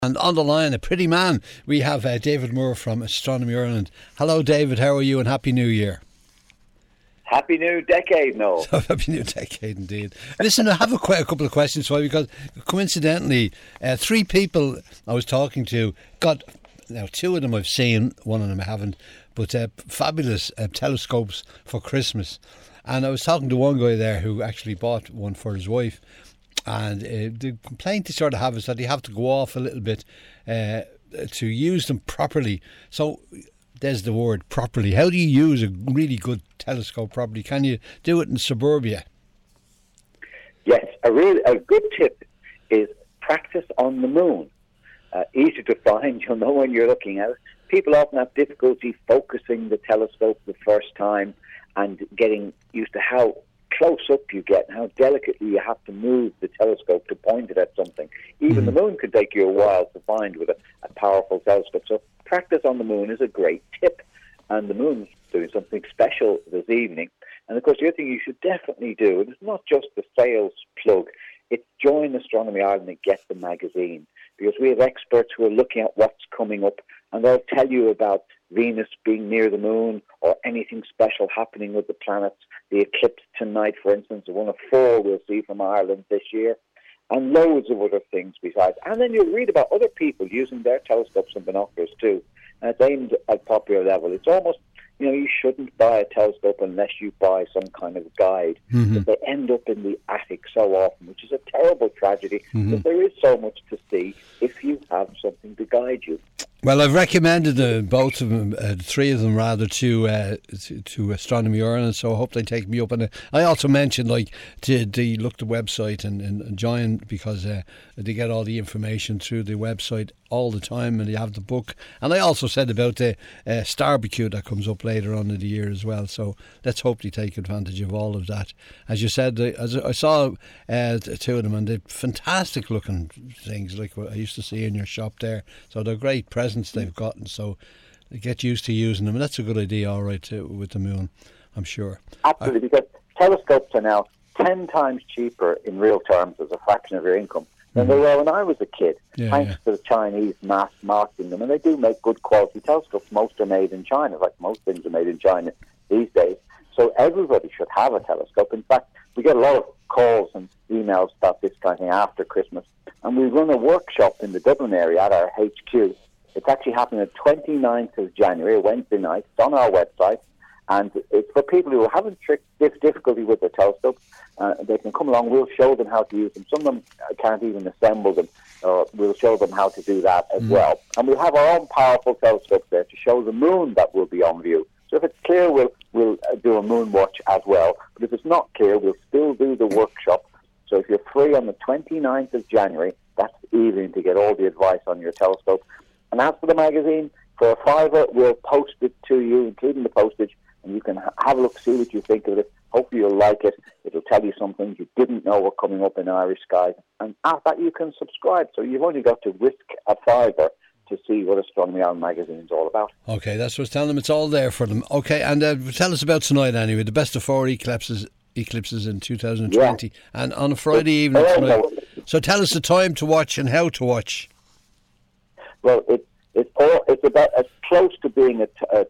And on the line, a pretty man, we have David Moore from Astronomy Ireland. Hello, David. How are you? And Happy New Year. Happy New Decade, Noel. Happy New Decade, indeed. Listen, I have a couple of questions for you because, coincidentally, three people I was talking to got, now two of them I've seen, one of them I haven't, but fabulous telescopes for Christmas. And I was talking to one guy there who actually bought one for his wife. And the complaint he sort of have is that you have to go off a little bit to use them properly. So there's the word, properly. How do you use a really good telescope properly? Can you do it in suburbia? Yes, a good tip is practice on the moon. Easy to find, you'll know when you're looking at it. People often have difficulty focusing the telescope the first time and getting used to how close up you get and how delicately you have to move the telescope to point it at something. Even the moon could take you a while to find with a powerful telescope. So practice on the moon is a great tip. And the moon's doing something special this evening. And of course, the other thing you should definitely do, and it's not just the sales plug, it's join Astronomy Ireland and get the magazine. Because we have experts who are looking at what's coming up, and they'll tell you about Venus being near the moon or anything special happening with the planets. The eclipse tonight, for instance, one of four we'll see from Ireland this year, and loads of other things besides. And then you'll read about other people using their telescopes and binoculars too, and it's aimed at popular level. It's almost, you shouldn't buy a telescope unless you buy some kind of guide. But they end up in the attic so often, which is a terrible tragedy, because there is so much to see if you have something to guide you. Well, I've recommended both of them, three of them rather, to Astronomy Ireland, so I hope they take me up on it. I also mentioned to look the website and join, because they get all the information through the website all the time, and they have the book. And I also said about the Starbecue that comes up later on in the year as well, so let's hope they take advantage of all of that. As you said, as I saw two of them, and they're fantastic looking things like what I used to see in your shop there, so they're great presents they've gotten, so they get used to using them, and that's a good idea, all right, with the moon, I'm sure. Absolutely, because telescopes are now 10 times cheaper in real terms as a fraction of your income than they were when I was a kid, thanks to the Chinese mass marketing them. And they do make good quality telescopes. Most are made in China, like most things are made in China these days. So everybody should have a telescope. In fact, we get a lot of calls and emails about this kind of thing after Christmas. And we run a workshop in the Dublin area at our HQ. It's actually happening the 29th of January, Wednesday night. It's on our website. And it's for people who are having difficulty with their telescopes. They can come along. We'll show them how to use them. Some of them can't even assemble them. We'll show them how to do that as well. And we'll have our own powerful telescopes there to show the moon that will be on view. So if it's clear, we'll do a moon watch as well. But if it's not clear, we'll still do the workshop. So if you're free on the 29th of January, that's the evening to get all the advice on your telescope. And as for the magazine, for a $5, we'll post it to you, including the postage, and you can have a look, see what you think of it. Hopefully you'll like it. It'll tell you some things you didn't know were coming up in Irish skies. And after that, you can subscribe. So you've only got to risk a $5 to see what Astronomy Ireland magazine is all about. Okay, that's what's telling them. It's all there for them. Okay, and tell us about tonight anyway. The best of four eclipses in 2020, and on a Friday evening tonight. So tell us the time to watch and how to watch. Well, it's about as close to being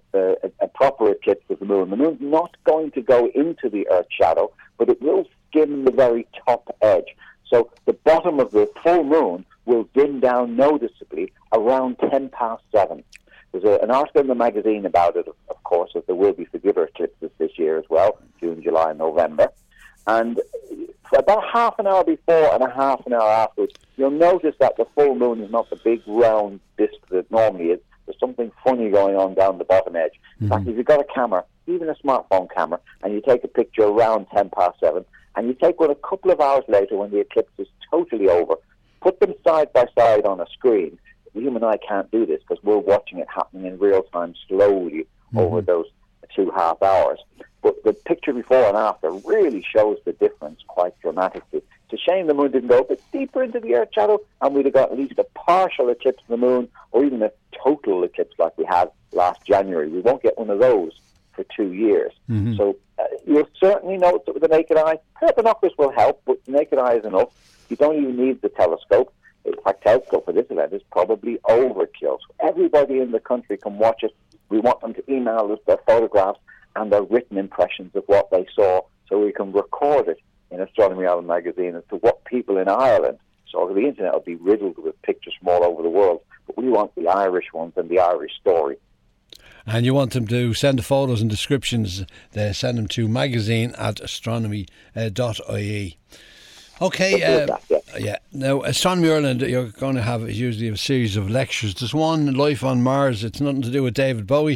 a proper eclipse of the moon. The moon's not going to go into the Earth's shadow, but it will skim the very top edge. So the bottom of the full moon will dim down noticeably around 7:10. There's an article in the magazine about it, of course, as there will be forgiver eclipses this year as well, June, July, and November. And for about half an hour before and a half an hour afterwards, you'll notice that the full moon is not the big round disc that it normally is. There's something funny going on down the bottom edge. In fact, if you've got a camera, even a smartphone camera, and you take a picture around 7:10, and you take one a couple of hours later when the eclipse is totally over, put them side by side on a screen. The human eye can't do this because we're watching it happening in real time slowly over those 2.5 hours. But the picture before and after really shows the difference quite dramatically. It's a shame the moon didn't go a bit deeper into the Earth's shadow, and we'd have got at least a partial eclipse of the moon, or even a total eclipse like we had last January. We won't get one of those for 2 years. So you'll certainly notice it with the naked eye. Binoculars will help, but the naked eye is enough. You don't even need the telescope. in fact, telescope for this event is probably overkill. So everybody in the country can watch it. We want them to email us their photographs and their written impressions of what they saw, so we can record it in Astronomy Ireland magazine as to what people in Ireland saw. The internet will be riddled with pictures from all over the world, but we want the Irish ones and the Irish story. And you want them to send the photos and descriptions, they send them to magazine@astronomy.ie. Okay, yeah. Now, Astronomy Ireland, you're going to have usually a series of lectures. There's one, Life on Mars. It's nothing to do with David Bowie.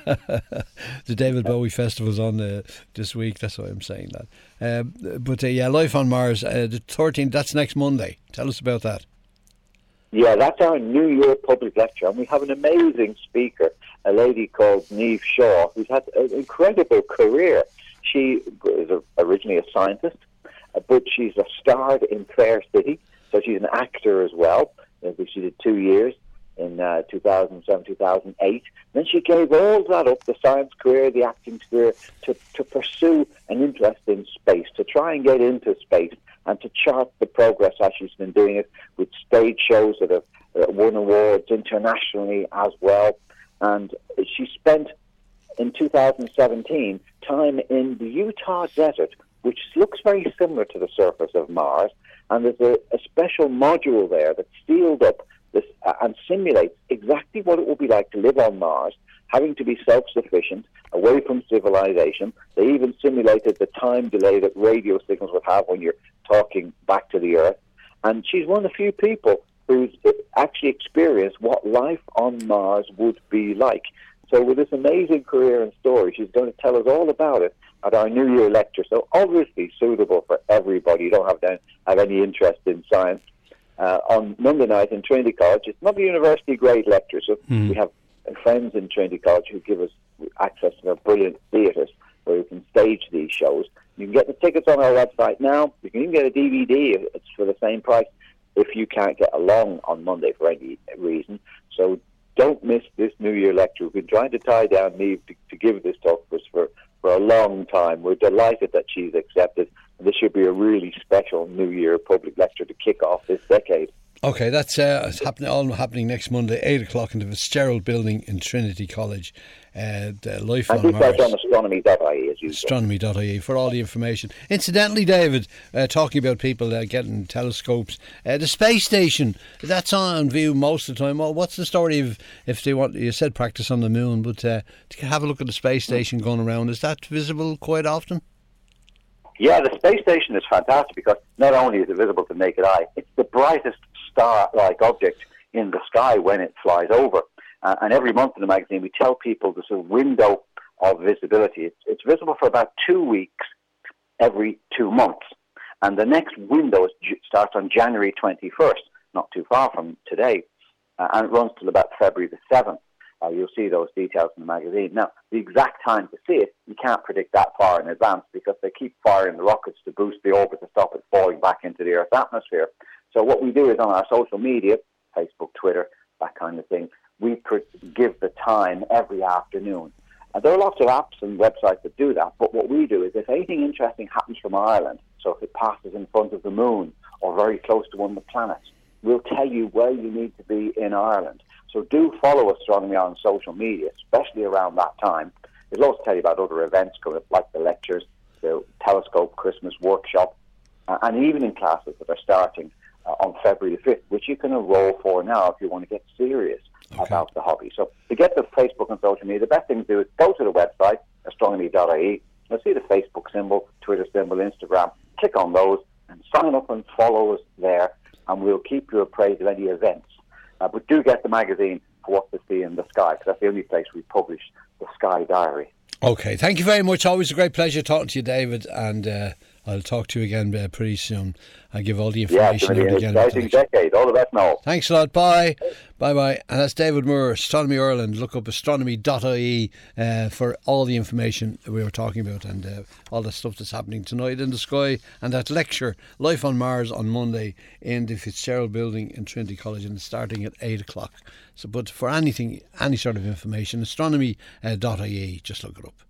The David Bowie Festival's on this week. That's why I'm saying that. But Life on Mars, the 13th, that's next Monday. Tell us about that. Yeah, that's our New Year public lecture. And we have an amazing speaker, a lady called Niamh Shaw, who's had an incredible career. She is originally a scientist, but she's starred in Fair City, so she's an actor as well. She did 2 years in 2007, 2008. Then she gave all that up, the science career, the acting career, to pursue an interest in space, to try and get into space and to chart the progress as she's been doing it with stage shows that have won awards internationally as well. And she spent, in 2017, time in the Utah desert, which looks very similar to the surface of Mars, and there's a special module there that's sealed up and simulates exactly what it will be like to live on Mars, having to be self-sufficient, away from civilization. They even simulated the time delay that radio signals would have when you're talking back to the Earth. And she's one of the few people who's actually experienced what life on Mars would be like. So with this amazing career and story, she's going to tell us all about it at our New Year lecture. So obviously suitable for everybody. You don't have to have any interest in science. On Monday night in Trinity College, it's not a university-grade lecture, so we have friends in Trinity College who give us access to their brilliant theatres where we can stage these shows. You can get the tickets on our website now. You can even get a DVD. It's for the same price if you can't get along on Monday for any reason. So don't miss this New Year lecture. We've been trying to tie down Niamh to give this talk for a long time. We're delighted that she's accepted, and this should be a really special New Year public lecture to kick off this decade. Okay, that's all happening next Monday, 8 o'clock in the Fitzgerald Building in Trinity College. The Life on Mars. And on astronomy.ie as usual. Astronomy.ie for all the information. Incidentally, David, talking about people getting telescopes, the space station, that's on view most of the time. Well, what's the story of, if they want, you said practice on the moon, but to have a look at the space station going around, is that visible quite often? Yeah, the space station is fantastic because not only is it visible to the naked eye, it's the brightest star-like object in the sky when it flies over. And every month in the magazine, we tell people there's a window of visibility. It's visible for about 2 weeks every 2 months. And the next window starts on January 21st, not too far from today, and it runs till about February the 7th. You'll see those details in the magazine. Now, the exact time to see it, you can't predict that far in advance because they keep firing the rockets to boost the orbit to stop it falling back into the Earth's atmosphere. So what we do is on our social media, Facebook, Twitter, that kind of thing, we give the time every afternoon. And there are lots of apps and websites that do that, but what we do is if anything interesting happens from Ireland, so if it passes in front of the moon or very close to one of the planets, we'll tell you where you need to be in Ireland. So do follow Astronomy on social media, especially around that time. We'll also tell you about other events coming up, like the lectures, the Telescope Christmas workshop, and evening classes that are starting on February the 5th, which you can enroll for now if you want to get serious about the hobby. So to get the Facebook and social media, the best thing to do is go to the website, astronomy.ie. You'll see the Facebook symbol, Twitter symbol, Instagram. Click on those and sign up and follow us there, and we'll keep you appraised of any events. But do get the magazine for what to see in the sky, because that's the only place we publish the Sky Diary. Okay, thank you very much. Always a great pleasure talking to you, David, and I'll talk to you again pretty soon. I'll give all the information. Yeah, it's an exciting decade. All the best now. Thanks a lot. Bye. Bye-bye. And that's David Moore, Astronomy Ireland. Look up astronomy.ie for all the information we were talking about and all the stuff that's happening tonight in the sky. And that lecture, Life on Mars, on Monday in the Fitzgerald Building in Trinity College, and it's starting at 8 o'clock. So, but for anything, any sort of information, astronomy.ie, just look it up.